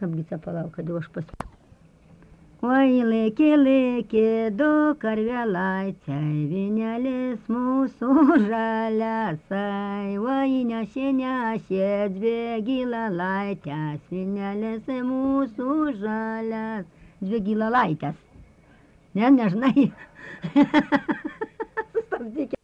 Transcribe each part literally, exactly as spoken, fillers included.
Kaipgi palauk, kad jau aš pas... Oi, lėkė, lėkė, du karvelaitei, vynelės mūsų žaliasai. Oi, nešė, nešė, dvi gilalaitės, vynelės mūsų žalias. Dvi gilalaitės. Ne, nežinai. Sustabdykit.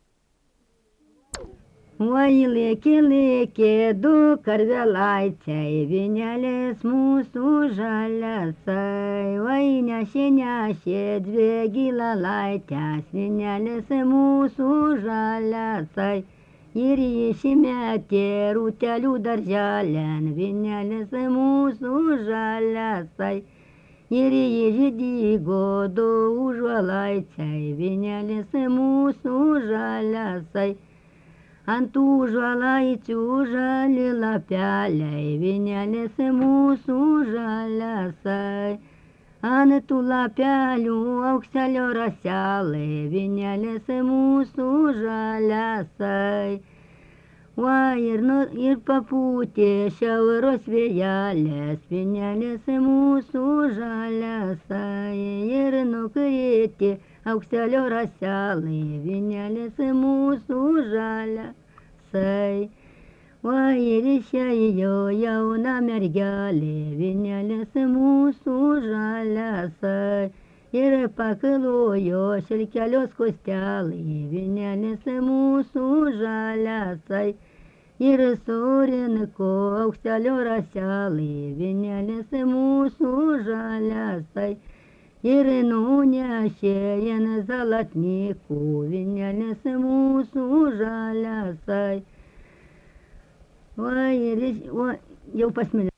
Oi, lėkė, lėkė, du karvelaitei, vynelės mūsų žaliasai. Oi, nešė, nešė, dvi gilalaitės, vynelės mūsų žaliasai. Ir išmetė rūtelių darželėn, vynelės mūsų žaliasai. Ir išdygo du užuolaičiai, vynelės mūsų žaliasai. Ant užuolaičių žali lapeliai, vynelės mūsų žaliasai. Ant tų lapelių aukselio raselai, vynelės mūsų žaliasai. Va ir, nu, ir papūtė šiauros vėjelės, vynelės mūsų žaliasai. Ir nukrėtė aukselio raselai, vynelės mūsų žaliasai. Va ir išėjo jauna mergelė, vynelės mūsų žaliasai. Ir paklojo šilkelio skostelai, vynelės mūsų žaliasai. Ir surinko aukselio raselai, vynelės mūsų žaliasai. Ir nunešė jan zalatnikų, vynelės mūsų žaliasai. Va ir va, jau pasmilė.